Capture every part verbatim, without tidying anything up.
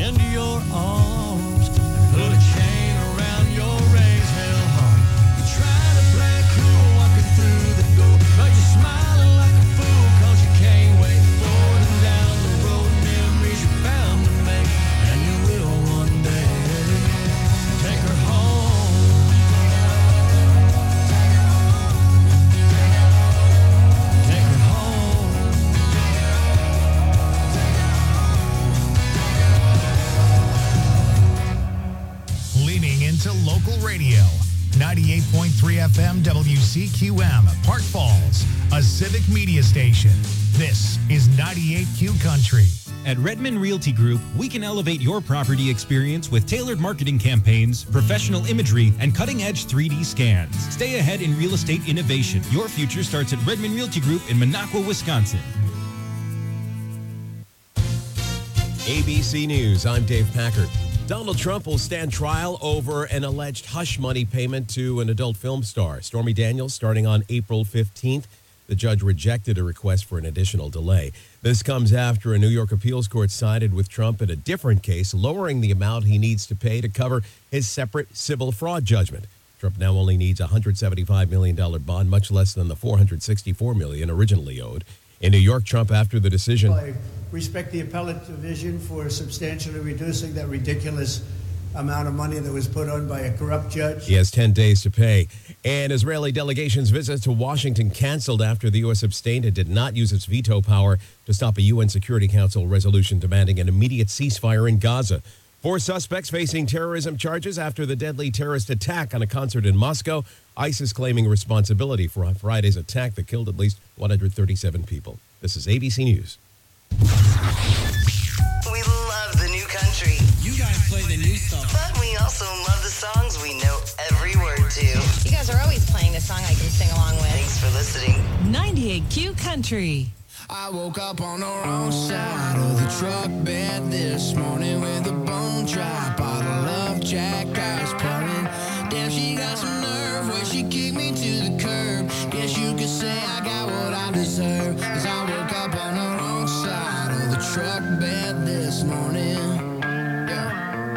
into your arms and put a chain around your raised hell heart. You try to play it cool walking through the door, but you're smiling like a fool cause you can't wait forward and down the road. Memories you're bound to make, and you will one day. Take her home. Take her home. Leaning into local radio. ninety-eight point three F M W C Q M, Park Falls, a civic media station. This is ninety-eight Q Country. At Redmond Realty Group, we can elevate your property experience with tailored marketing campaigns, professional imagery, and cutting-edge three D scans. Stay ahead in real estate innovation. Your future starts at Redmond Realty Group in Minocqua, Wisconsin. A B C News, I'm Dave Packard. Donald Trump will stand trial over an alleged hush money payment to an adult film star, Stormy Daniels, starting on April fifteenth. The judge rejected a request for an additional delay. This comes after a New York appeals court sided with Trump in a different case, lowering the amount he needs to pay to cover his separate civil fraud judgment. Trump now only needs a one hundred seventy-five million dollars bond, much less than the four hundred sixty-four million dollars originally owed. In New York, Trump, after the decision... I respect the appellate division for substantially reducing that ridiculous amount of money that was put on by a corrupt judge. He has ten days to pay. An Israeli delegation's visit to Washington canceled after the U S abstained and did not use its veto power to stop a U N Security Council resolution demanding an immediate ceasefire in Gaza. Four suspects facing terrorism charges after the deadly terrorist attack on a concert in Moscow. ISIS claiming responsibility for Friday's attack that killed at least one hundred thirty-seven people. This is A B C News. We love the new country. You guys play the new stuff. But we also love the songs we know every word to. You guys are always playing the song I can sing along with. Thanks for listening. ninety-eight Q Country. I woke up on the wrong side of the truck bed this morning with a bone dry bottle of Jack Ice pouring. Damn, she got some nerve when she kicked me to the curb. Guess you could say I got what I deserve. Cause I woke up on the wrong side of the truck bed this morning. Yeah.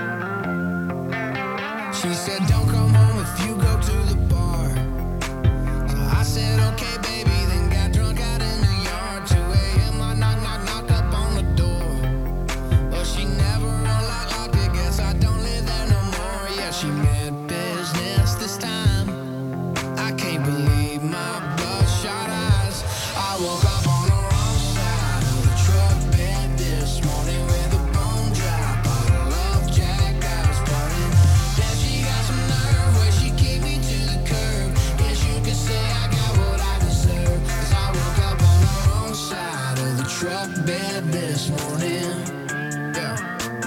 She said, don't come home if you go to the bar. So I said, okay, baby, then got drunk out in the yard. two a.m. I knock, knock, knock up on the door. But she never unlocked, locked it. Guess I don't live there no more. Yeah, she meant business this time. I can't believe my bloodshot eyes. I woke up on the wrong side of the truck bed this morning with a bone dry bottle of Jack Ice pouring. Then she got some nerve when she kicked me to the curb. Guess you could say I got what I deserve. Cause I woke up on the wrong side of the truck bed this morning. Yeah.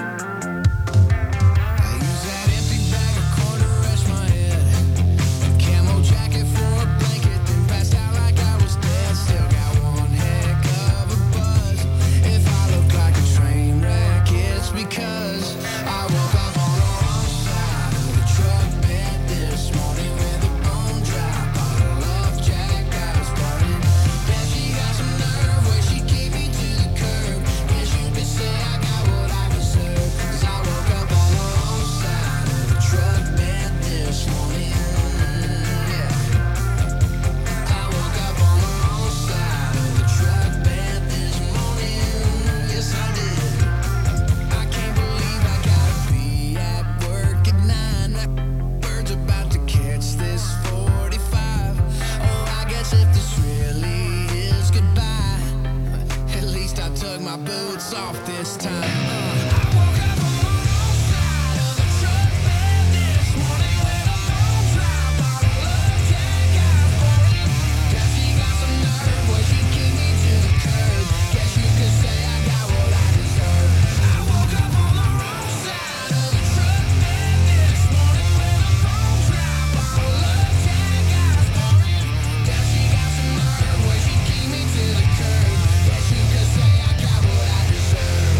I use that empty bag of corn to rest my head. A camo jacket for a blanket, then passed out like I was dead. Still got one heck of a buzz. If I look like a train wreck, it's because I woke up on the wrong side of the truck bed this morning with a bone dry bottle of Jack Ice pouring. Then she got some nerve when she kicked me to the curb. Guess you could say I got what I deserve. Cause I woke up on the wrong side of the truck bed this morning. Yeah. I woke up on the wrong side of the truck bed this morning. Yes, I did. I can't believe I gotta be at work at nine. That bird's about to catch this forty-five. Oh, I guess if this really is goodbye, at least I took my boots off this time. I woke up on the wrong side of the truck bed this morning with a bone dry bottle of Jack Ice pouring. Guess she got some nerve when she kicked me to the curb. Guess you could say I got what I deserve. I woke up on the wrong side of the truck bed this morning with a bone dry bottle of Jack Ice pouring. Guess she got some nerve when she kicked me to the curb. Guess you could say I got what I deserve.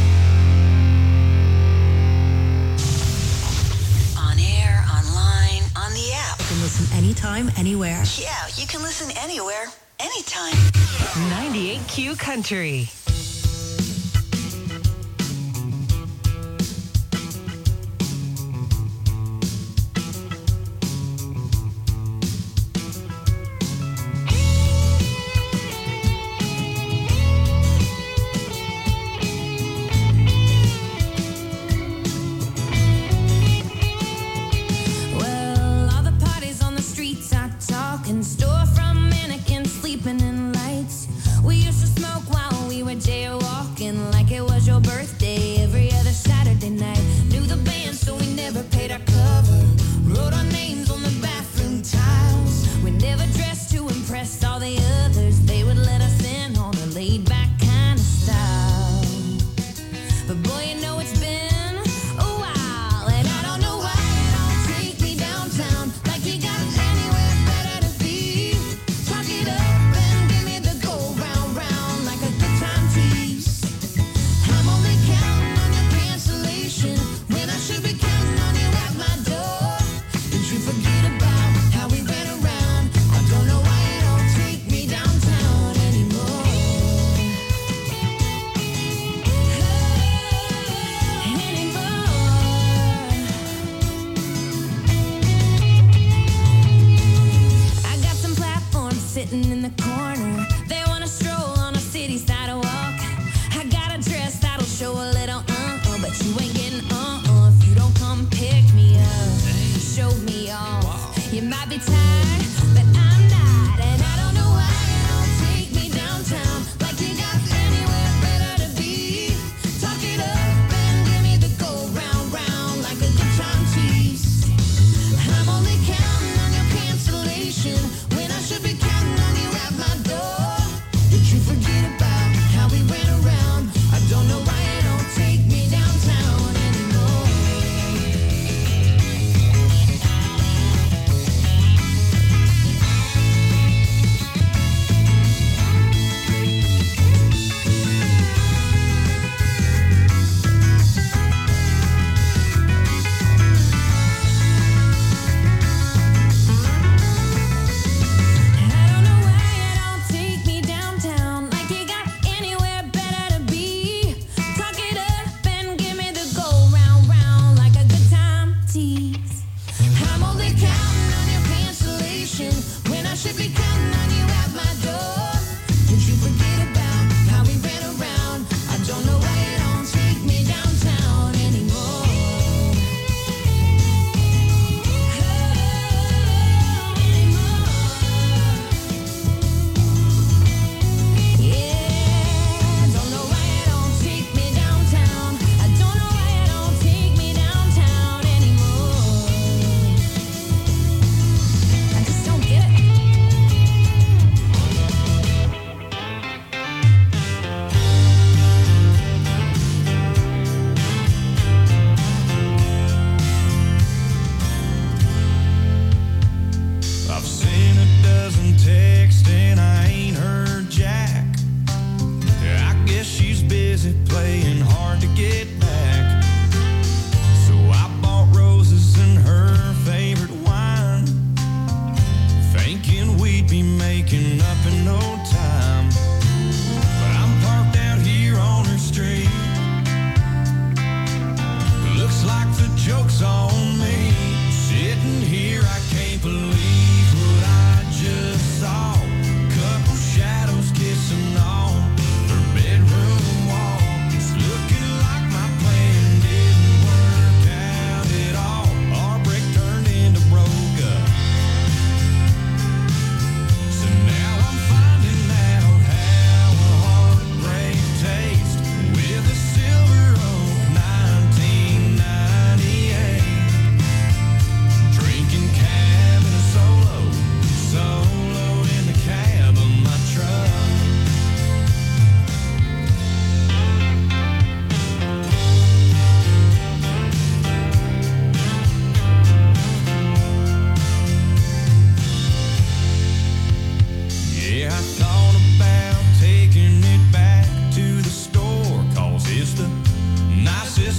On air, online, on the app. You can listen anytime, anywhere. Yeah, you can listen anywhere, anytime. ninety-eight Q Country.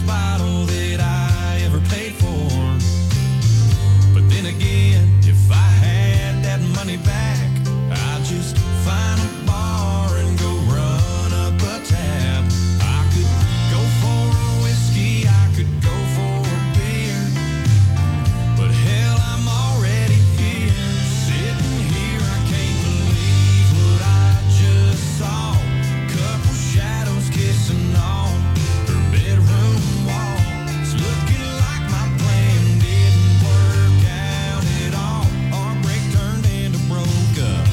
last bottle that I ever paid for. But then again, if I had that money back, I'd just find a bar and go run up a tab. I could go for a whiskey, I could go for a beer, but hell, I'm already here, sitting here. I can't believe what I just saw. Couple shadows kissing on her bedroom wall. It's looking like my plan didn't work out at all. Our break turned into broke up.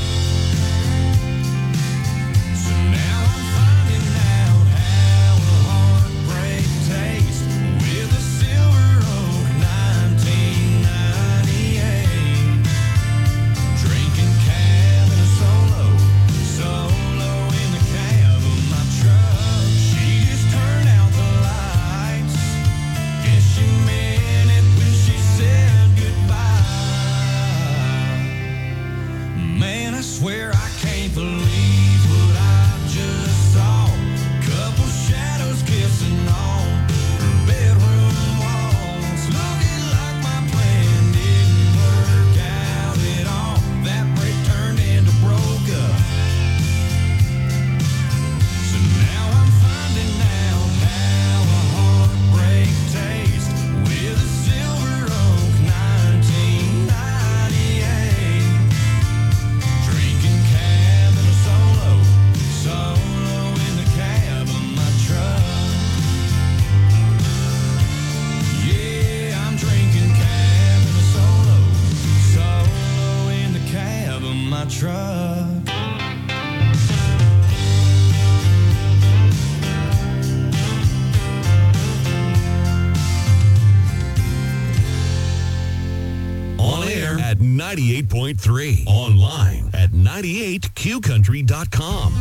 So now I'm finding out how a heartbreak tastes with a Silver Oak nineteen ninety-eight. Drinking cab in a solo, solo in the cab of my truck. She just turned out the lights. Guess she meant it when she said goodbye. Man, I swear I can't believe what I just saw. Couple shadows kissing on her bedroom walls. Looking like my plan didn't work out at all. That break turned into broke up. So now I'm finding out how a heartbreak tastes with a Silver Oak nineteen ninety-eight. Drinking cab in a solo, solo in the cab of my truck. Yeah, I'm drinking cab in a solo, solo in the cab of my truck. On air at ninety-eight point three. Online at ninety-eight q country dot com.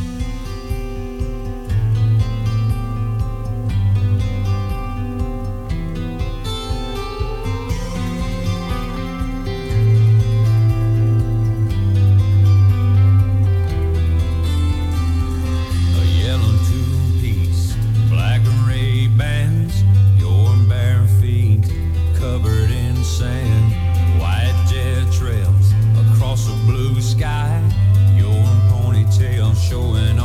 A yellow two-piece, black Ray-Bans, your bare feet covered in sand, white jet trails across a blue sky, your ponytail showing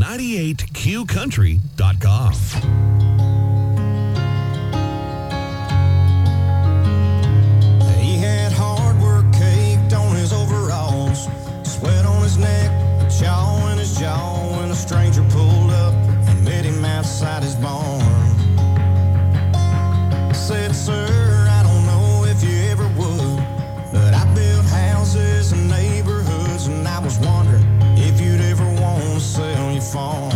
ninety-eight Q country dot com. He had hard work caked on his overalls, sweat on his neck, chaw in his jaw, when a stranger pulled up and met him outside his barn. Said, sir, I don't know if you ever would, but I built houses and neighborhoods, and I was wondering if you'd ever want to sell your farm.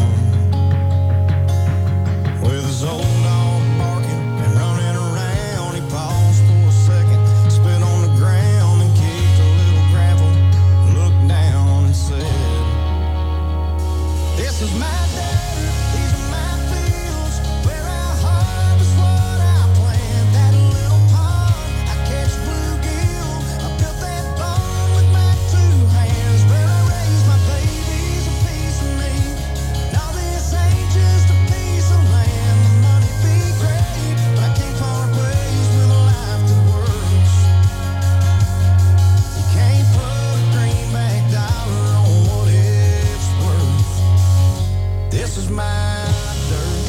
With his old dog barking and running around, he paused for a second, spit on the ground and kicked a little gravel, looked down and said, this is my dirt, these are my fields, where I harvest what I plant. That little pond, I catch bluegill, I built that barn with my two hands, where I raise my babies, a piece of me. Now this ain't just a piece of land, the money be great, but I can't part ways with a life that works. You can't put a greenback dollar on what it's worth. This is my dirt.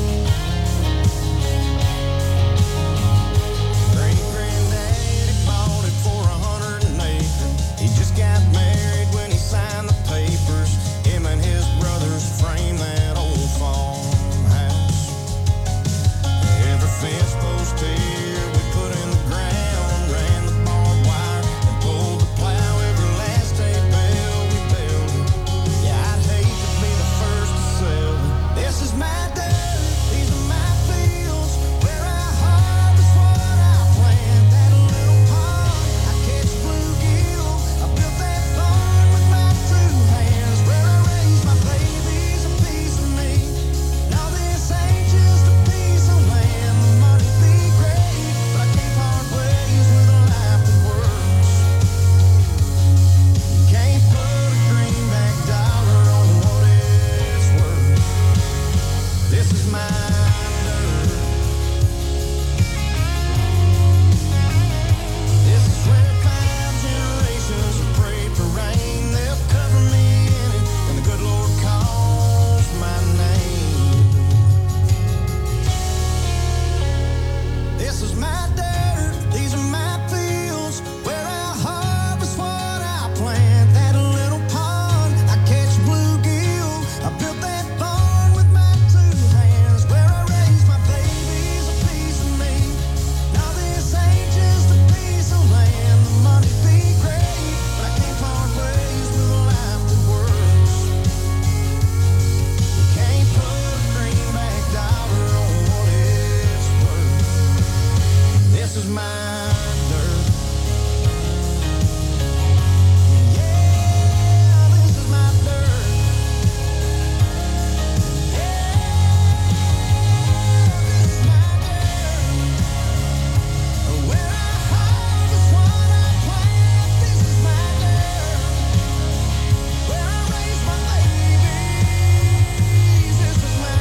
Great granddaddy bought it for a hundred an acre. He just got married when he signed the papers. Him and his brothers framed that old farmhouse. Every fence post here we put in the ground, ran the barbed wire and pulled the plow. Every last hay bale we built it. Yeah, I'd hate to be the first to sell it. This is my dirt, these are my fields, where I harvest what I plant. That little pond, I catch bluegill, I built that barn with my two hands, where I raise my babies, a piece of me. Now this ain't just a piece of land, the money be great, but I can't part ways with a life that works. You can't put a greenback dollar on what it's worth. This is my dirt. This is where five generations have prayed for rain. They'll cover me in it, and the good Lord calls my name. This is my dirt, these are my fields, where I harvest what I plant. That little pond, I catch bluegill, I built that barn with my two hands, where I raise my babies, a piece of me. Now this ain't just a piece of land, the money be great, but I can't part ways with a life that works. You can't put a greenback dollar on what it's worth. This is my dirt. Yeah, this is my dirt. Yeah, this is my dirt. Where I harvest what I plant. This is my dirt. Where I raise my babies. This is my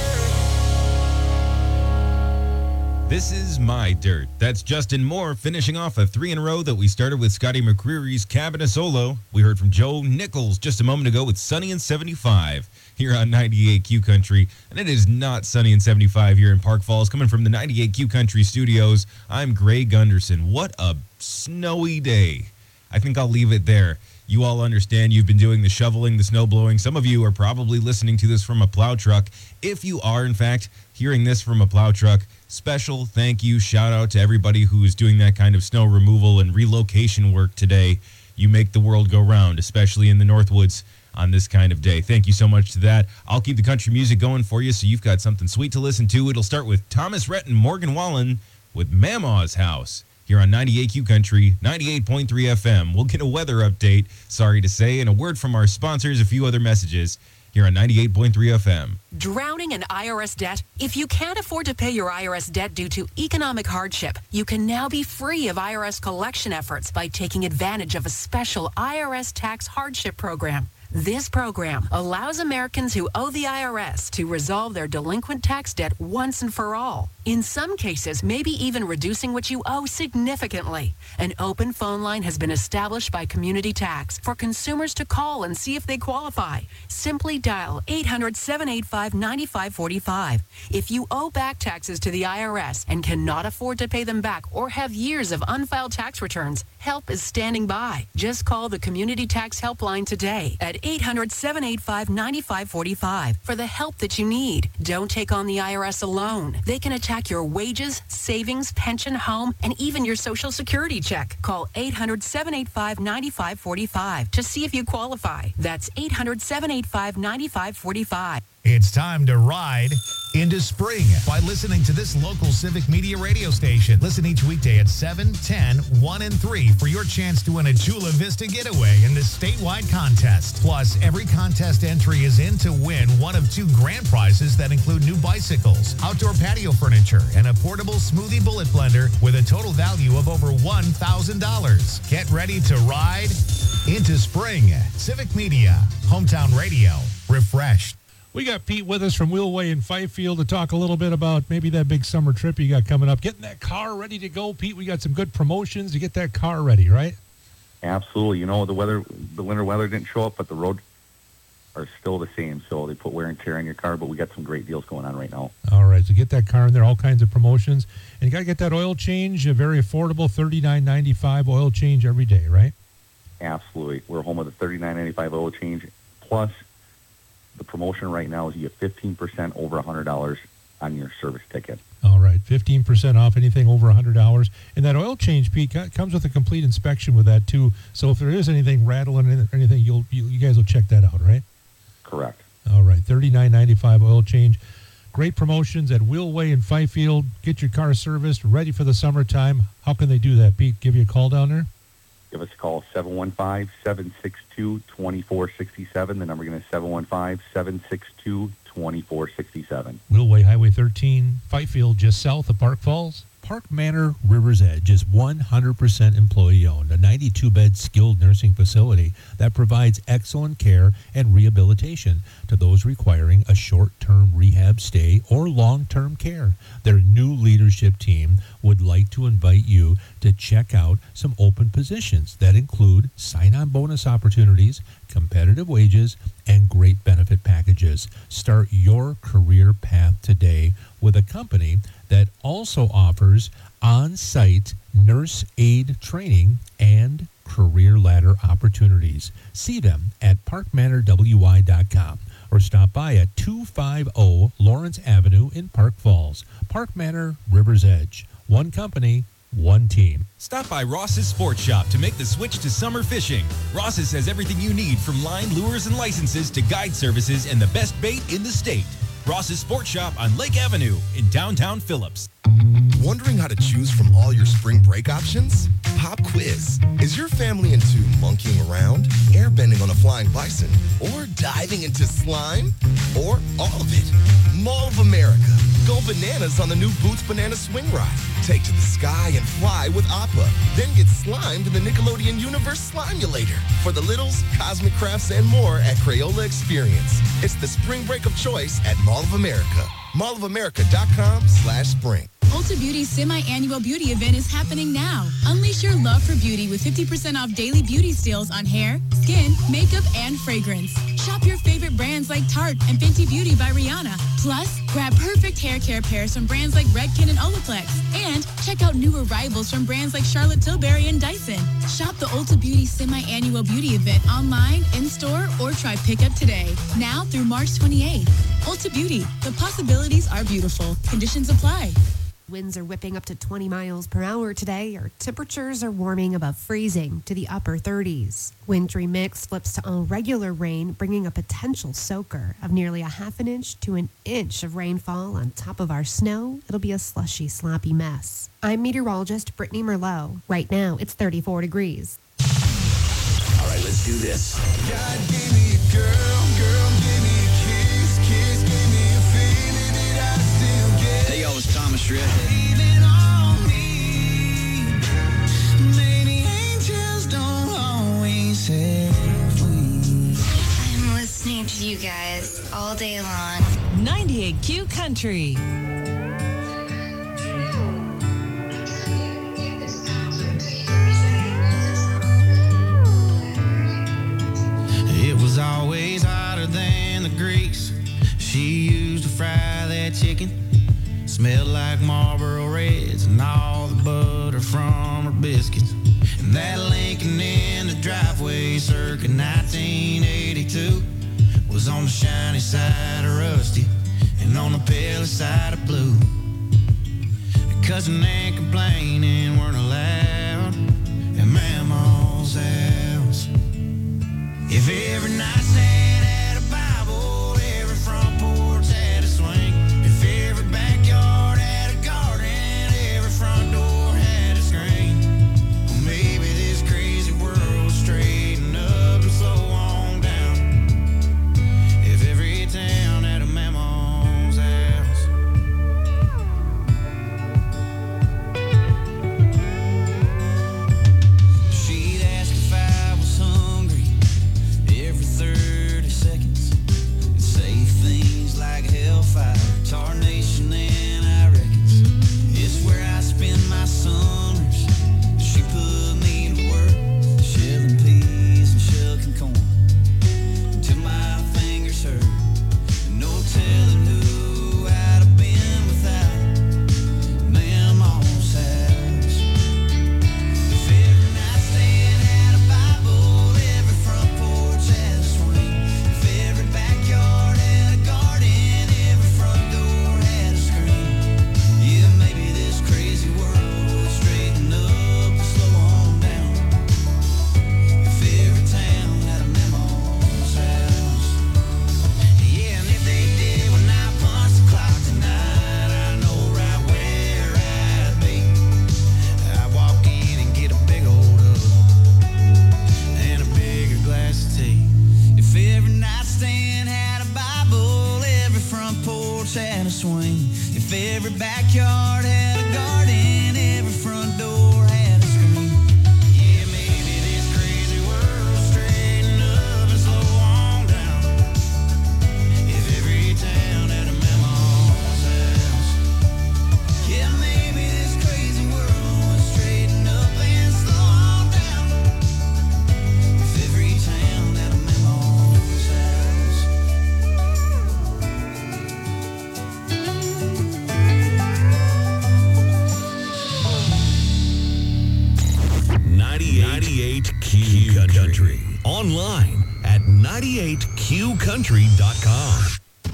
dirt. This is My Dirt. That's Justin Moore finishing off a three in a row that we started with Scotty McCreery's Cabin Solo. We heard from Joe Nichols just a moment ago with Sunny and seventy-five here on ninety-eight Q Country. And it is not sunny and seventy-five here in Park Falls. Coming from the ninety-eight Q Country studios, I'm Greg Gunderson. What a snowy day. I think I'll leave it there. You all understand you've been doing the shoveling, the snow blowing. Some of you are probably listening to this from a plow truck. If you are, in fact, hearing this from a plow truck, special thank you, shout out to everybody who is doing that kind of snow removal and relocation work today. You make the world go round, especially in the Northwoods on this kind of day. Thank you so much to that. I'll keep the country music going for you so you've got something sweet to listen to. It'll start with Thomas Rhett and Morgan Wallen with Mama's House here on ninety-eight Q Country, ninety-eight point three F M. We'll get a weather update, sorry to say, and a word from our sponsors, a few other messages here on ninety-eight point three F M. Drowning in I R S debt? If you can't afford to pay your I R S debt due to economic hardship, you can now be free of I R S collection efforts by taking advantage of a special I R S tax hardship program. This program allows Americans who owe the I R S to resolve their delinquent tax debt once and for all. In some cases, maybe even reducing what you owe significantly. An open phone line has been established by Community Tax for consumers to call and see if they qualify. Simply dial eight hundred, seven eight five, nine five four five. If you owe back taxes to the I R S and cannot afford to pay them back or have years of unfiled tax returns, help is standing by. Just call the Community Tax Helpline today at eight hundred, seven eight five, nine five four five for the help that you need. Don't take on the I R S alone. They can attack your wages, savings, pension, home, and even your Social Security check. Call eight hundred, seven eight five, nine five four five to see if you qualify. That's eight hundred, seven eight five, nine five four five. It's time to ride into spring by listening to this local Civic Media radio station. Listen each weekday at seven, ten, one, and three for your chance to win a Chula Vista getaway in the statewide contest. Plus, every contest entry is in to win one of two grand prizes that include new bicycles, outdoor patio furniture, and a portable smoothie bullet blender with a total value of over one thousand dollars. Get ready to ride into spring. Civic Media, hometown radio, refreshed. We got Pete with us from Wheelway in Fifield to talk a little bit about maybe that big summer trip you got coming up. Getting that car ready to go, Pete. We got some good promotions to get that car ready, right? Absolutely. You know, the weather, the winter weather didn't show up, but the roads are still the same. So they put wear and tear on your car, but we got some great deals going on right now. All right. So get that car in there, all kinds of promotions. And you got to get that oil change, a very affordable thirty-nine ninety-five oil change every day, right? Absolutely. We're home with a thirty-nine ninety-five oil change. Plus, the promotion right now is you get fifteen percent over one hundred dollars on your service ticket. All right, fifteen percent off anything over one hundred dollars. And that oil change, Pete, comes with a complete inspection with that, too. So if there is anything rattling or anything, you'll, you, you guys will check that out, right? Correct. All right, thirty-nine ninety-five oil change. Great promotions at Wheelway in Fifield. Get your car serviced, ready for the summertime. How can they do that, Pete? Give you a call down there? Give us a call, seven one five, seven six two, two four six seven. The number again is seven one five, seven six two, two four six seven. Wheelway Highway thirteen, Fifield, just south of Park Falls. Park Manor River's Edge is one hundred percent employee-owned, a ninety-two bed skilled nursing facility that provides excellent care and rehabilitation to those requiring a short-term rehab stay or long-term care. Their new leadership team would like to invite you to check out some open positions that include sign-on bonus opportunities, competitive wages, and great benefit packages. Start your career path today with a company that also offers on-site nurse aid training and career ladder opportunities. See them at park manor w i dot com or stop by at two fifty Lawrence Avenue in Park Falls. Park Manor, River's Edge. One company, one team. Stop by Ross's Sports Shop to make the switch to summer fishing. Ross's has everything you need from line, lures, and licenses to guide services and the best bait in the state. Ross's Sports Shop on Lake Avenue in downtown Phillips. Wondering how to choose from all your spring break options? Pop quiz. Is your family into monkeying around, airbending on a flying bison, or diving into slime? Or all of it? Mall of America. Go bananas on the new Boots Banana Swing Ride. Take to the sky and fly with Appa. Then get slimed in the Nickelodeon Universe Slimulator. For the littles, Cosmic Crafts, and more at Crayola Experience. It's the spring break of choice at Mall of America. mall of america dot com slash spring. Ulta Beauty's semi-annual beauty event is happening now. Unleash your love for beauty with fifty percent off daily beauty steals on hair, skin, makeup, and fragrance. Shop your favorite brands like Tarte and Fenty Beauty by Rihanna. Plus, grab perfect hair care pairs from brands like Redken and Olaplex. And check out new arrivals from brands like Charlotte Tilbury and Dyson. Shop the Ulta Beauty semi-annual beauty event online, in-store, or try pickup today. Now through March twenty-eighth. Ulta Beauty. The possibilities are beautiful. Conditions apply. Winds are whipping up to twenty miles per hour today. Our temperatures are warming above freezing to the upper thirties. Wintry mix flips to all regular rain, bringing a potential soaker of nearly a half an inch to an inch of rainfall on top of our snow. It'll be a slushy, sloppy mess. I'm meteorologist Brittany Merlot. Right now, it's thirty-four degrees. All right, let's do this. God gave me a girl, girl gave me a kiss, kiss gave me a feeling that I still get. Hey, y'all, it's Thomas Shred. Leaning on me. Maybe angels don't always have wings. ninety-eight Q Country. It was always hotter than the grease she used to fry that chicken. Smelled like Marlboro Reds and all the butter from her biscuits. And that Lincoln in the driveway circa nineteen eighty-two was on the shiny side of rusty and on the pale side of blue. Cousin and complaining weren't allowed at Mama's house. If every nightstand had a Bible, every front porch had a swing, if every backyard had a garden, every front door had a screen, well, maybe this crazy world would straighten up and slow on down. If every town had a Mama's house. She'd ask if I was hungry every thirty seconds and say things like hellfire, tarnation, and I reckons it's where I spend my summers. She put me to work, shelling peas and shucking corn till my fingers hurt. No telling who I'd have been without Mama's house. If every nightstand had a Bible, every front porch had a swing, if every backyard had a garden, every front door had a screen, yeah, maybe this crazy world would straighten up and slow on down. If every town had a Mama's house. Yeah, and if they did when I punch the clock tonight, I know right where I'd be. I'd walk in and get a big old hug and a bigger glass of tea. If every nightstand had a Bible, every front porch had a swing, if every backyard had a garden, every front door had a screen, yeah, maybe this crazy world would straighten up and slow on down. If every town had a Mama's house. Yeah, maybe this crazy world would straighten up and slow on down. If every town had a Mama's house. ninety-eight Q Country. Online at ninety-eight Q country dot com.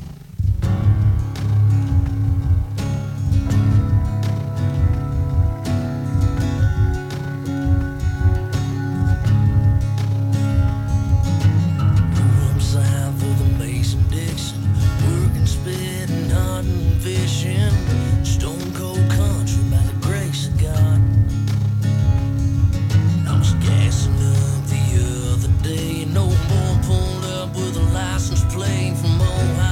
From south of the Mason-Dixon, working, spitting, hunting, fishing, stone cold country by the grace of God. I was gassing up the other day, and no more pulled up with a license plate from Ohio.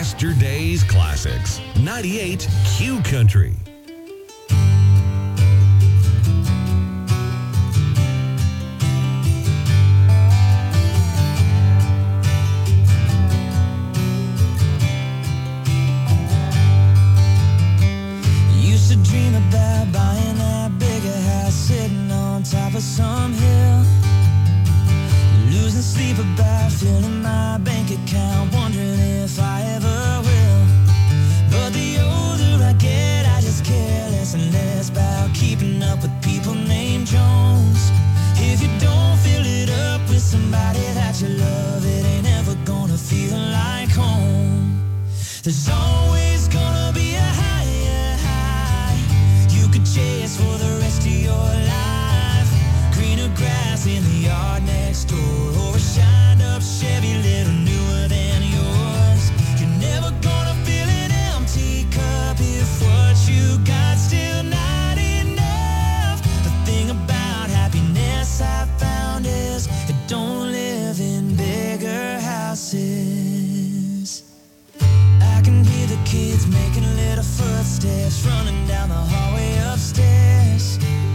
Yesterday's classics. ninety-eight Q Country. Used to dream about buying that bigger house sitting on top of some hill. Losing sleep about filling my bank account, wondering if I ever will. But the older I get, I just care less and less about keeping up with people named Jones. If you don't fill it up with somebody that you love, it ain't ever gonna feel like home. There's always gonna be a higher high you could chase for the rest of your life. Greener grass in the yard next door, or a shined up Chevy little newer than yours. You're never gonna fill an empty cup if what you got still not enough. The thing about happiness I found is it don't live in bigger houses. I can hear the kids making little footsteps running down the hallway upstairs.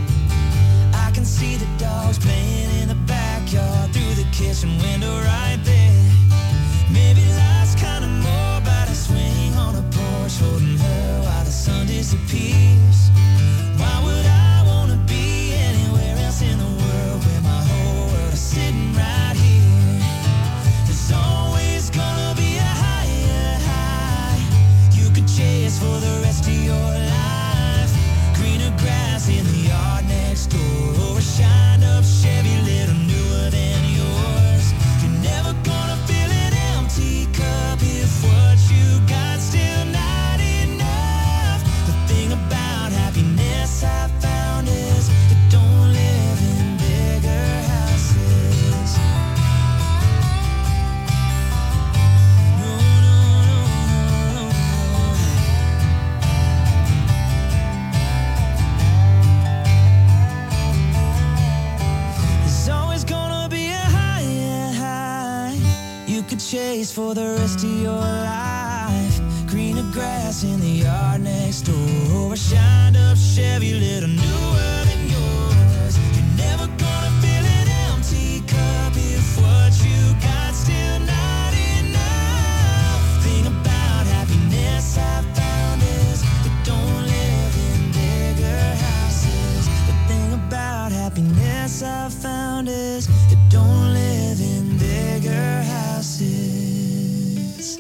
I can see the dogs playing in the backyard through the kitchen window right there. Maybe life's kinda more about a swing on a porch holding her while the sun disappears. Why would I wanna be anywhere else in the world where my whole world is sitting right here? There's always gonna be a higher high you could chase for the rest of your life. Greener grass in the yard next door, or a shined up Chevy little newer than yours. You're never gonna fill an empty cup if what you got still not enough. The thing about happiness I found is it don't live in bigger houses. No, no, no, no, no. There's always gonna be a higher high you could chase for the rest of your life. Greener grass in the yard next door, or a shined up Chevy little newer than yours. You're never gonna fill an empty cup if what you got still not enough. Thing about happiness I found is it don't live in bigger houses. The thing about happiness I found is it don't live in bigger houses.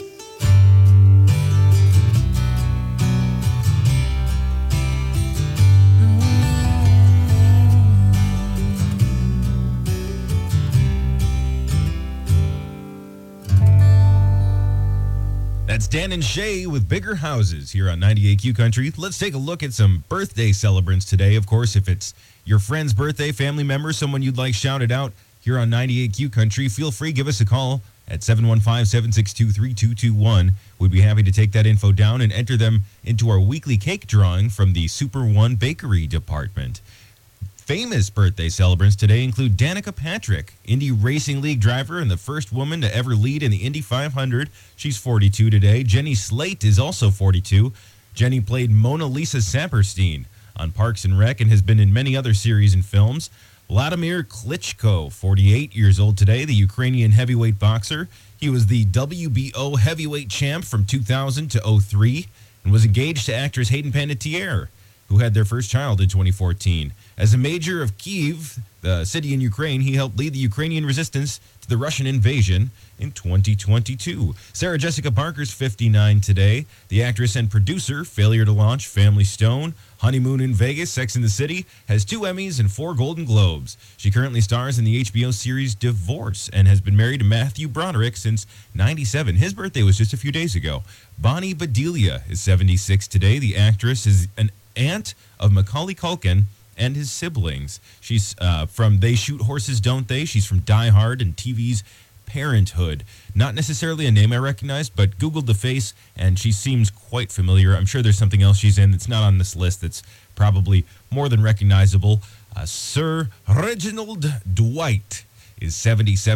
That's Dan and Shay with Bigger Houses here on ninety-eight Q Country. Let's take a look at some birthday celebrants today. Of course, if it's your friend's birthday, family member, someone you'd like shouted out here on ninety-eight Q Country, feel free, give us a call at seven one five, seven six two, three two two one. We'd be happy to take that info down and enter them into our weekly cake drawing from the Super One Bakery Department. Famous birthday celebrants today include Danica Patrick, Indy Racing League driver and the first woman to ever lead in the Indy five hundred. She's forty-two today. Jenny Slate is also forty-two. Jenny played Mona Lisa Saperstein on Parks and Rec and has been in many other series and films. Vladimir Klitschko, forty-eight years old today, the Ukrainian heavyweight boxer. He was the W B O heavyweight champ from two thousand to oh three and was engaged to actress Hayden Panettiere, who had their first child in twenty fourteen. As a major of Kyiv, the city in Ukraine, he helped lead the Ukrainian resistance to the Russian invasion in twenty twenty-two. Sarah Jessica Parker's fifty-nine today. The actress and producer, Failure to Launch, Family Stone, Honeymoon in Vegas, Sex and the City, has two Emmys and four Golden Globes. She currently stars in the H B O series Divorce and has been married to Matthew Broderick since ninety-seven. His birthday was just a few days ago. Bonnie Bedelia is seventy-six today. The actress is an aunt of Macaulay Culkin and his siblings. She's uh, from They Shoot Horses, Don't They? She's from Die Hard and T V's Parenthood. Not necessarily a name I recognize, but Googled the face, and she seems quite familiar. I'm sure there's something else she's in that's not on this list that's probably more than recognizable. Uh, Sir Reginald Dwight is seventy-seven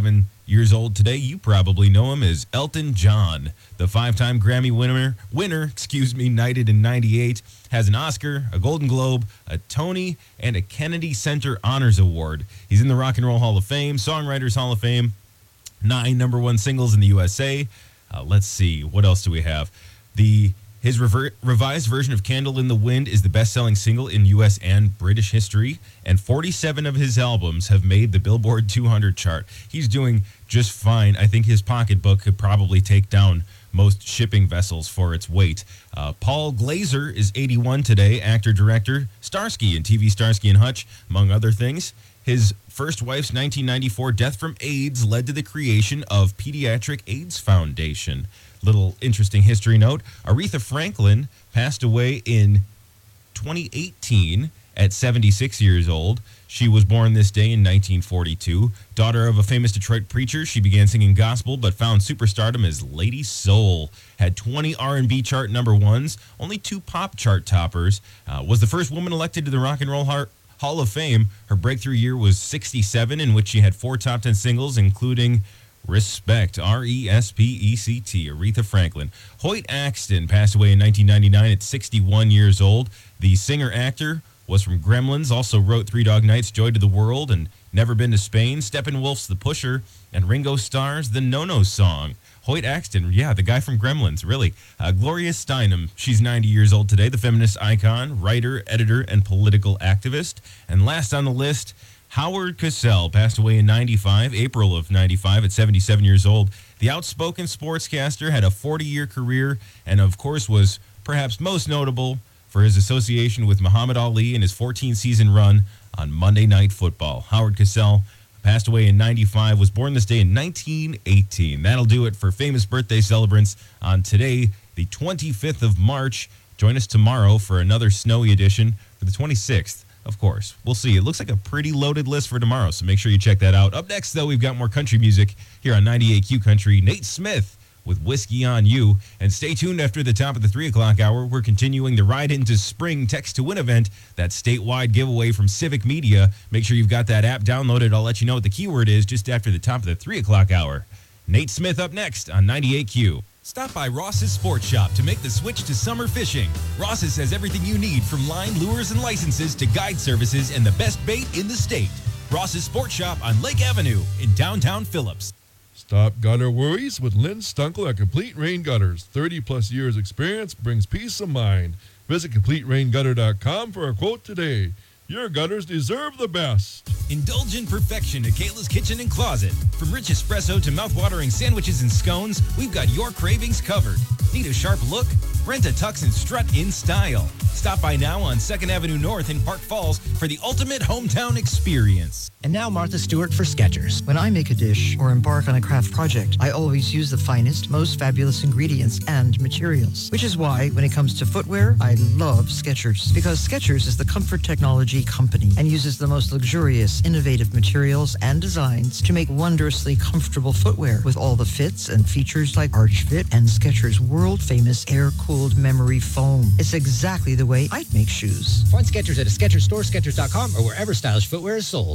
years old today. You probably know him as Elton John, the five-time Grammy winner, winner, excuse me, knighted in ninety-eight, has an Oscar, a Golden Globe, a Tony, and a Kennedy Center Honors Award. He's in the Rock and Roll Hall of Fame, Songwriters Hall of Fame, nine number one singles in the U S A. Uh, let's see, what else do we have? The His rever- revised version of Candle in the Wind is the best-selling single in U S and British history, and forty-seven of his albums have made the Billboard two hundred chart. He's doing just fine. I think his pocketbook could probably take down most shipping vessels for its weight. Uh, Paul Glazer is eighty-one today, actor, director, Starsky in T V Starsky and Hutch, among other things. His first wife's nineteen ninety-four death from AIDS led to the creation of Pediatric AIDS Foundation. Little interesting history note, Aretha Franklin passed away in twenty eighteen at seventy-six years old. She was born this day in nineteen forty-two. Daughter of a famous Detroit preacher, she began singing gospel but found superstardom as Lady Soul. Had twenty R and B chart number ones, only two pop chart toppers. Uh, was the first woman elected to the Rock and Roll Hall of Fame. Her breakthrough year was sixty-seven, in which she had four top ten singles, including Respect, R E S P E C T, Aretha Franklin. Hoyt Axton passed away in nineteen ninety-nine at sixty-one years old. The singer-actor was from Gremlins, also wrote Three Dog Nights, Joy to the World, and Never Been to Spain, Steppenwolf's The Pusher, and Ringo Starr's The No-No Song. Hoyt Axton, yeah, the guy from Gremlins, really. Uh, Gloria Steinem, she's ninety years old today, the feminist icon, writer, editor, and political activist. And last on the list, Howard Cosell passed away in ninety-five, April of ninety-five, at seventy-seven years old. The outspoken sportscaster had a forty-year career and, of course, was perhaps most notable for his association with Muhammad Ali in his fourteen-season run on Monday Night Football. Howard Cosell passed away in ninety-five, was born this day in nineteen eighteen. That'll do it for famous birthday celebrants on today, the twenty-fifth of March. Join us tomorrow for another snowy edition for the twenty-sixth. Of course, we'll see. It looks like a pretty loaded list for tomorrow, so make sure you check that out. Up next, though, we've got more country music here on ninety-eight Q Country. Nate Smith with Whiskey on You. And stay tuned after the top of the three o'clock hour. We're continuing the Ride Into Spring Text to Win event, that statewide giveaway from Civic Media. Make sure you've got that app downloaded. I'll let you know what the keyword is just after the top of the three o'clock hour. Nate Smith up next on ninety-eight Q. Stop by Ross's Sports Shop to make the switch to summer fishing. Ross's has everything you need, from line, lures, and licenses to guide services and the best bait in the state. Ross's Sports Shop on Lake Avenue in downtown Phillips. Stop gutter worries with Lynn Stunkel at Complete Rain Gutters. thirty plus years experience brings peace of mind. Visit complete rain gutter dot com for a quote today. Your gutters deserve the best. Indulge in perfection at Kayla's Kitchen and Closet. From rich espresso to mouth-watering sandwiches and scones, we've got your cravings covered. Need a sharp look? Rent a tux and strut in style. Stop by now on second Avenue North in Park Falls for the ultimate hometown experience. And now Martha Stewart for Skechers. When I make a dish or embark on a craft project, I always use the finest, most fabulous ingredients and materials. Which is why, when it comes to footwear, I love Skechers. Because Skechers is the comfort technology company and uses the most luxurious, innovative materials and designs to make wondrously comfortable footwear with all the fits and features like Arch Fit and Skechers' world-famous air-cooled memory foam. It's exactly the way I'd make shoes. Find Skechers at a Skechers store, Skechers dot com, or wherever stylish footwear is sold.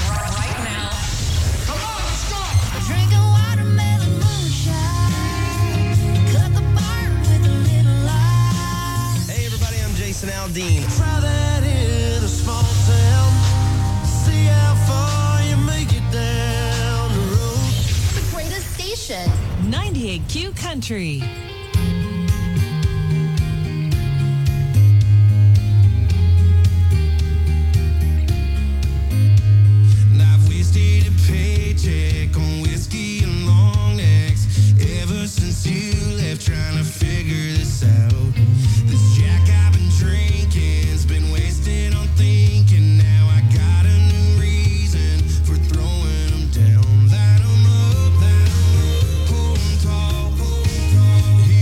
Hey everybody, I'm Jason Aldean. Try that in a small town. See how far you make it down the road. The greatest station. ninety-eight Q Country. I've wasted a paycheck on whiskey and long necks ever since you left, trying to figure this out. This Jack I've been drinking's been wasted on thinking. Now I got a new reason for throwing them down. Light 'em up, light 'em up, hold 'em tall, hold 'em tall.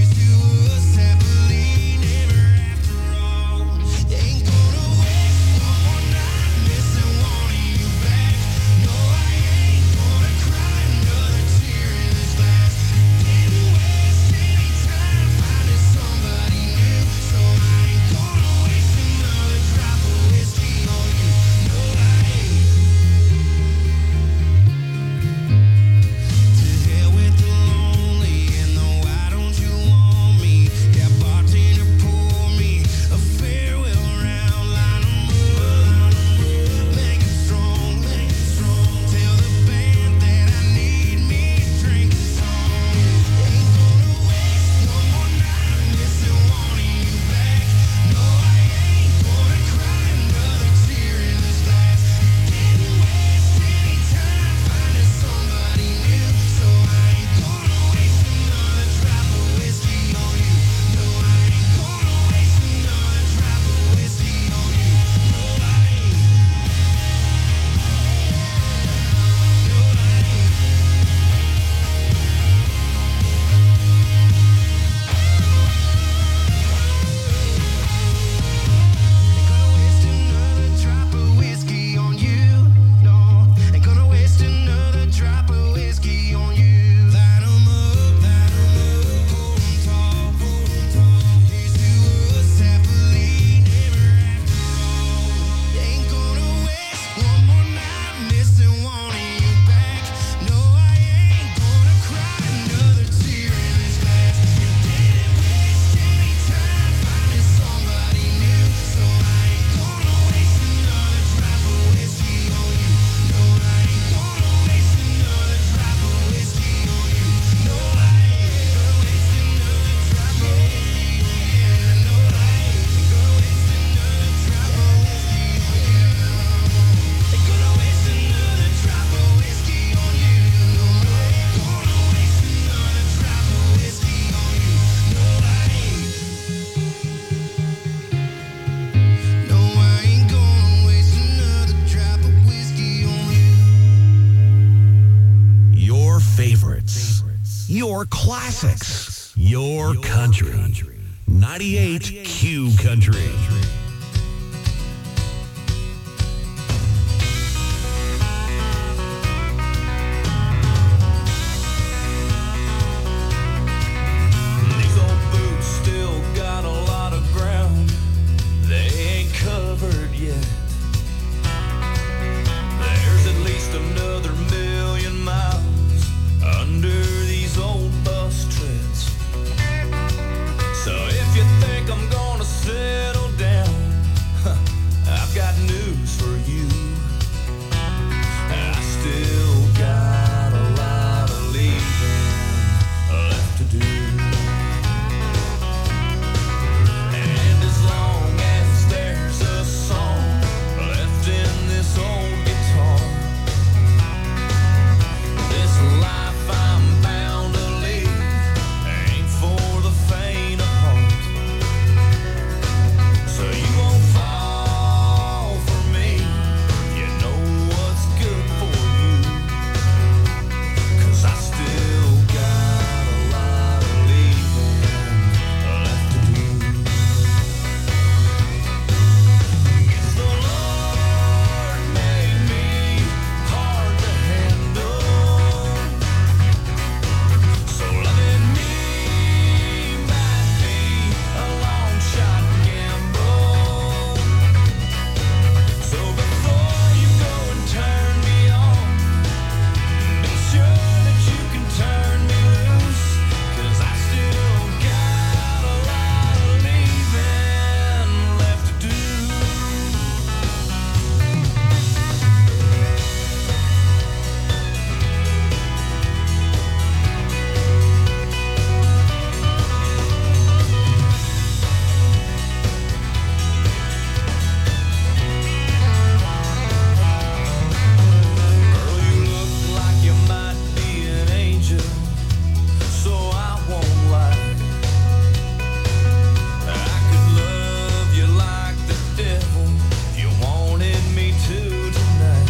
Your classics. Your country. ninety-eight Q Country. These old boots still got a lot of ground they ain't covered yet. There's at least another million miles under these old bus treads. So if you think I'm gonna settle down, huh, I've got news for you. I still got a lot of leaving left to do. And as long as there's a song left in this old guitar, this life I'm bound to lead ain't for the faint of heart. So you won't fall for me, you know what's good for you. 'Cause I still got a lot of leaving left to do. If the Lord made me hard to handle, so loving me might be a long shot gamble. So before you go and turn me on, be sure that you can turn me loose. 'Cause I still got a lot of leaving left to do. Girl, you look like you might be an angel, so I won't lie. I could love you like the devil if you wanted me to tonight.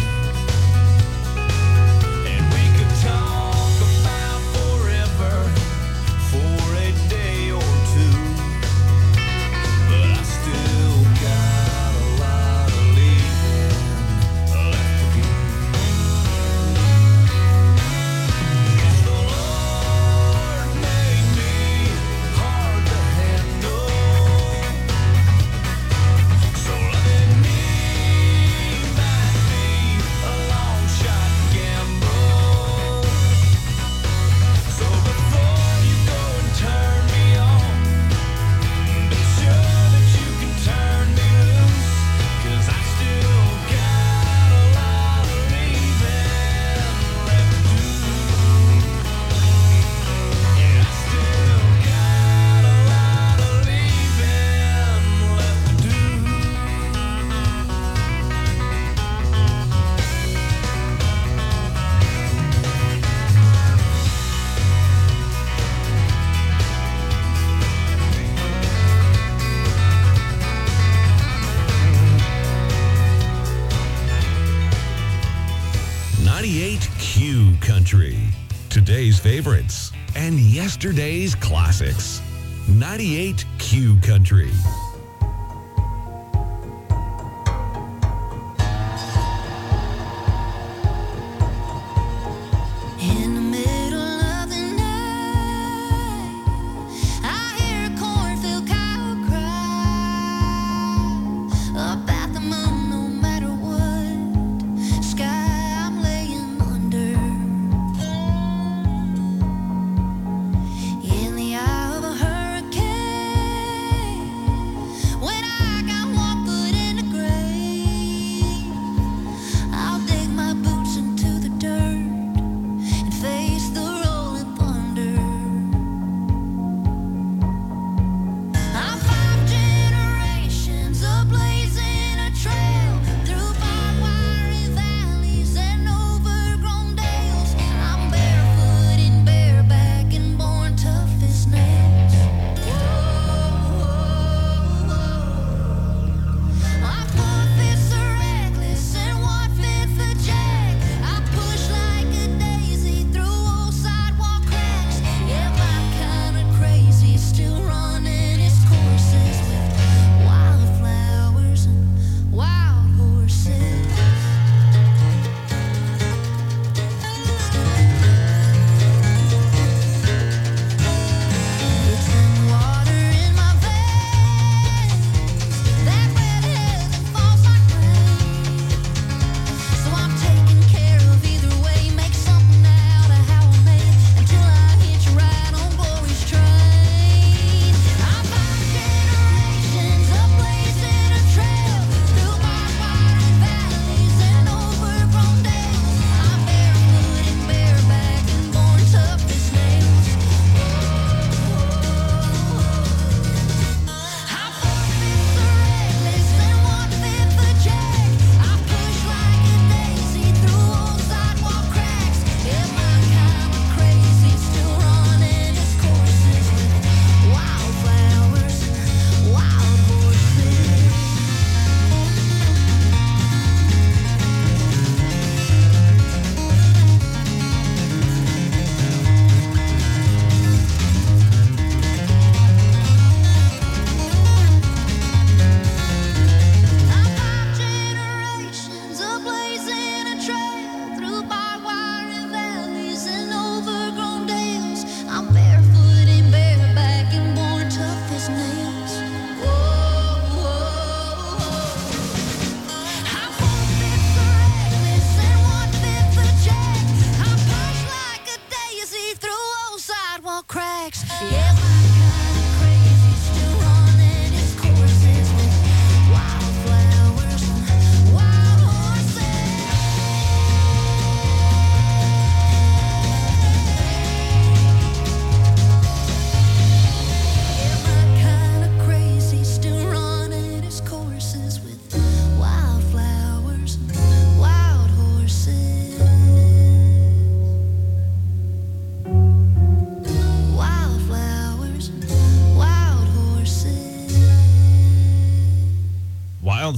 And we could talk about forever for a day or two. But I still got a lot of leaving left to do. If the Lord made me hard to handle, so loving me might be a long shot gamble. So before you go and turn me on, be sure that you can turn me loose. 'Cause I still got a lot of leaving left to do. Yeah, I still got a lot of leaving left to do. ninety-eight Q Country. Today's favorites and yesterday's classics. ninety-eight Q Country. In the middle of the night, I hear a cornfield cow cry about the moon. No matter what sky I'm laying under, in the eye of a hurricane,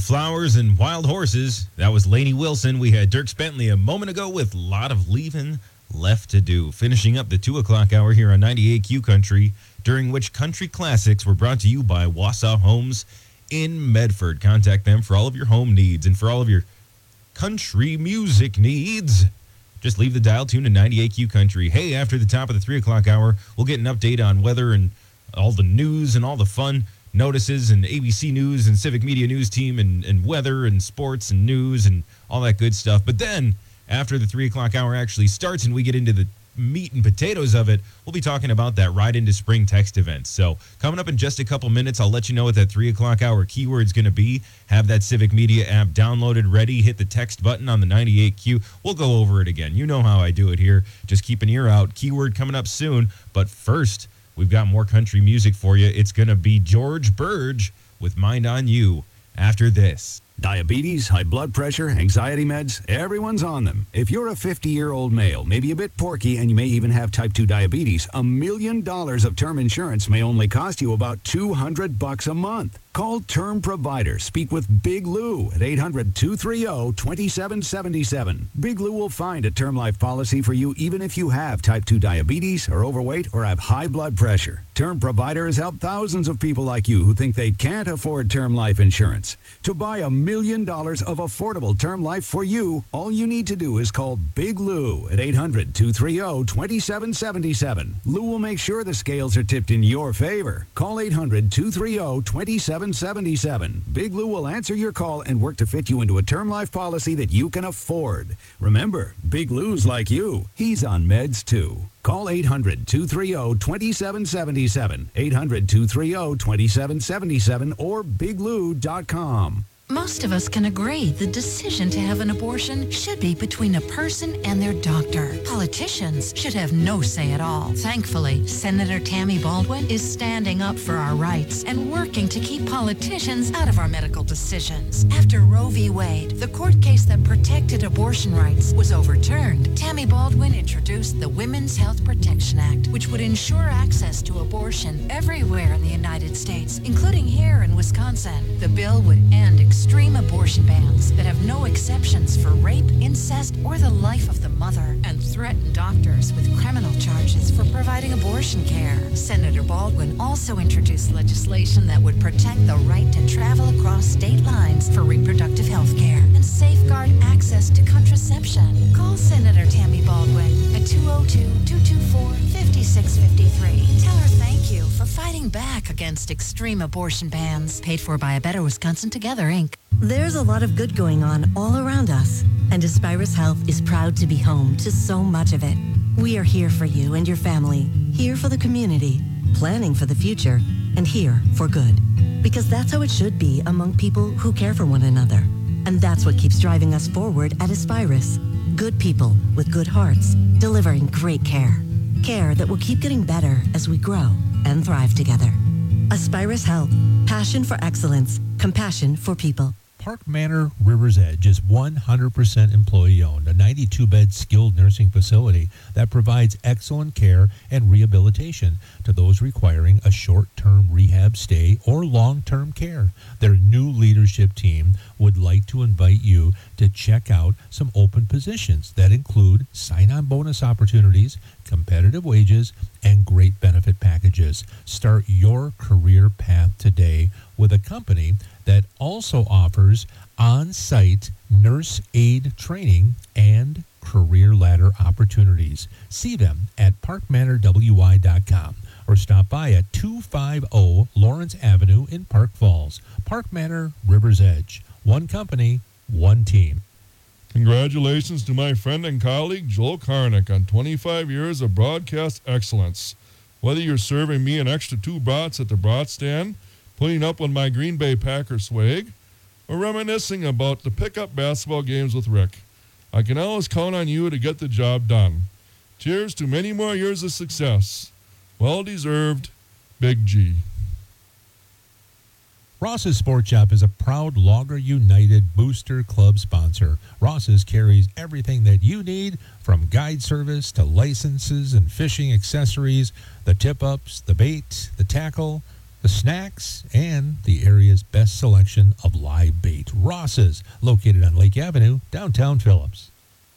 Wildflowers and Wild Horses. That was Lainey Wilson. We had Dirk Bentley a moment ago with a lot of leaving left to do. Finishing up the two o'clock hour here on ninety-eight Q Country, during which country classics were brought to you by Wausau Homes in Medford. Contact them for all of your home needs and for all of your country music needs. Just leave the dial tune to ninety-eight Q Country. Hey, after the top of the three o'clock hour, we'll get an update on weather and all the news and all the fun notices and A B C News and Civic Media News Team and, and weather and sports and news and all that good stuff. But then, after the three o'clock hour actually starts and we get into the meat and potatoes of it, we'll be talking about that Ride into Spring text event. So coming up in just a couple minutes, I'll let you know what that three o'clock hour keyword's going to be. Have that Civic Media app downloaded, ready. Hit the text button on the ninety-eight Q. We'll go over it again. You know how I do it here. Just keep an ear out. Keyword coming up soon. But first, we've got more country music for you. It's going to be George Burge with Mind on You after this. Diabetes, high blood pressure, anxiety meds, everyone's on them. If you're a fifty-year-old male, maybe a bit porky, and you may even have type two diabetes, a million dollars of term insurance may only cost you about two hundred bucks a month. Call Term Provider. Speak with Big Lou at eight hundred, two three zero, two seven seven seven. Big Lou will find a term life policy for you even if you have type two diabetes, are overweight, or have high blood pressure. Term Provider has helped thousands of people like you who think they can't afford term life insurance. To buy a million dollars of affordable term life for you, all you need to do is call Big Lou at eight hundred, two three zero, two seven seven seven. Lou will make sure the scales are tipped in your favor. Call eight hundred, two three zero, two seven seven seven. Big Lou will answer your call and work to fit you into a term life policy that you can afford. Remember, Big Lou's like you. He's on meds too. Call eight hundred, two three zero, two seven seven seven, eight hundred, two three zero, two seven seven seven, or big lou dot com. Most of us can agree the decision to have an abortion should be between a person and their doctor. Politicians should have no say at all. Thankfully, Senator Tammy Baldwin is standing up for our rights and working to keep politicians out of our medical decisions. After Roe v. Wade, the court case that protected abortion rights, was overturned, Tammy Baldwin introduced the Women's Health Protection Act, which would ensure access to abortion everywhere in the United States, including here in Wisconsin. The bill would end extreme abortion bans that have no exceptions for rape, incest, or the life of the mother, and threaten doctors with criminal charges for providing abortion care. Senator Baldwin also introduced legislation that would protect the right to travel across state lines for reproductive health care and safeguard access to contraception. Call Senator Tammy Baldwin at two oh two, two two four, five six five three. Tell her thank you for fighting back against extreme abortion bans. Paid for by A Better Wisconsin Together, Incorporated. There's a lot of good going on all around us, and Aspirus Health is proud to be home to so much of it. We are here for you and your family, here for the community, planning for the future, and here for good. Because that's how it should be among people who care for one another. And that's what keeps driving us forward at Aspirus. Good people with good hearts, delivering great care. Care that will keep getting better as we grow and thrive together. Aspirus Health. Passion for excellence. Compassion for people. Park Manor River's Edge is one hundred percent employee-owned, a ninety-two bed skilled nursing facility that provides excellent care and rehabilitation to those requiring a short-term rehab stay or long-term care. Their new leadership team would like to invite you to check out some open positions that include sign-on bonus opportunities, competitive wages, and great benefit packages. Start your career path today with a company that also offers on-site nurse aid training and career ladder opportunities. See them at park manor w y dot com or stop by at two fifty Lawrence Avenue in Park Falls. Park Manor River's Edge. One company, one team. Congratulations to my friend and colleague Joel Karnick on twenty-five years of broadcast excellence. Whether you're serving me an extra two brats at the brat stand, putting up with my Green Bay Packer swag, or reminiscing about the pickup basketball games with Rick, I can always count on you to get the job done. Cheers to many more years of success. Well deserved, Big G. Ross's Sport Shop is a proud Logger United Booster Club sponsor. Ross's carries everything that you need, from guide service to licenses and fishing accessories, the tip-ups, the bait, the tackle, the snacks, and the area's best selection of live bait. Ross's, located on Lake Avenue, downtown Phillips.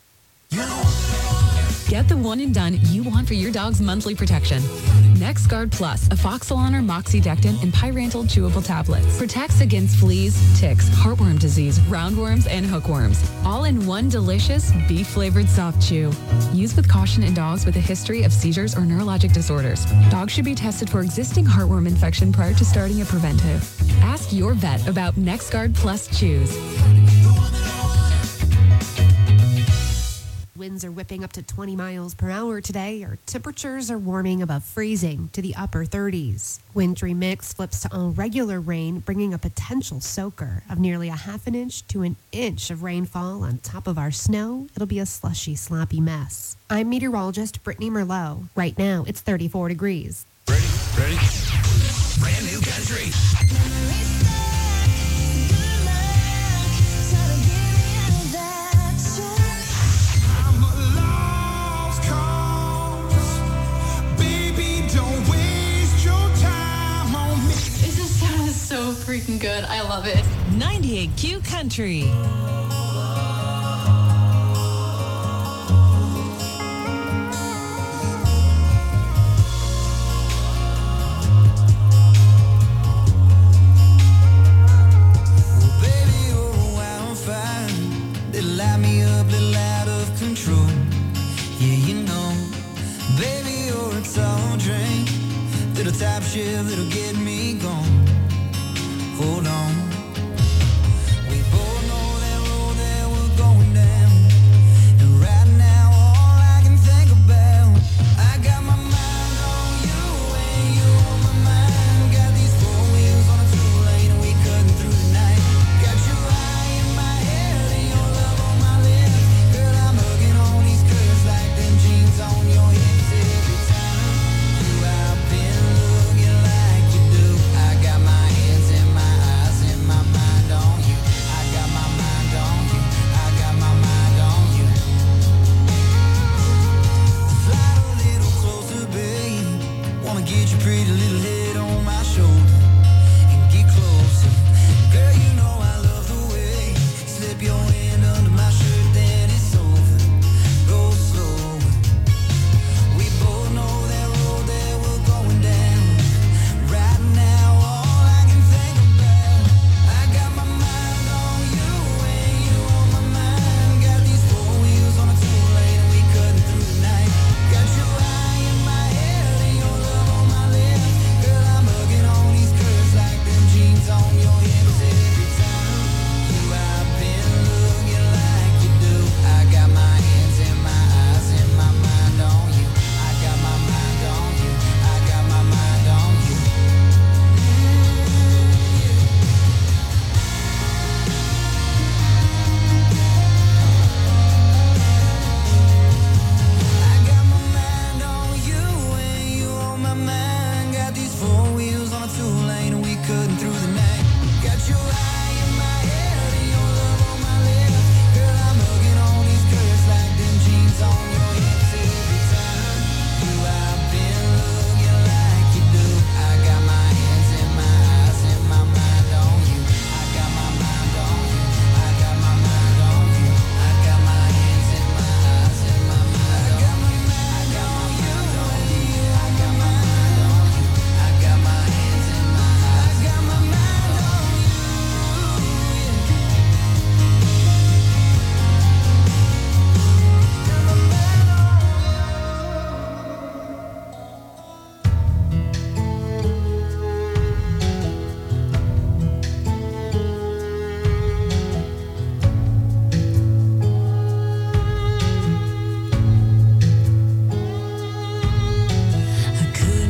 Get the one and done you want for your dog's monthly protection. NexGard Plus, a Foxalon or Moxidectin and Pyrantel chewable tablets. Protects against fleas, ticks, heartworm disease, roundworms, and hookworms. All in one delicious, beef-flavored soft chew. Use with caution in dogs with a history of seizures or neurologic disorders. Dogs should be tested for existing heartworm infection prior to starting a preventive. Ask your vet about NexGard Plus chews. Winds are whipping up to twenty miles per hour today. Our temperatures are warming above freezing to the upper thirties. Wintry mix flips to all regular rain, bringing a potential soaker of nearly a half an inch to an inch of rainfall on top of our snow. It'll be a slushy, sloppy mess. I'm meteorologist Brittany Merlot. Right now, it's thirty-four degrees. Ready? Ready? Brand new country. So freaking good. I love it. ninety-eight Q Country. Well, baby, you're a wildfire. Little light me up, little out of control. Yeah, you know. Baby, you're a tall drink. Little top shelf, little get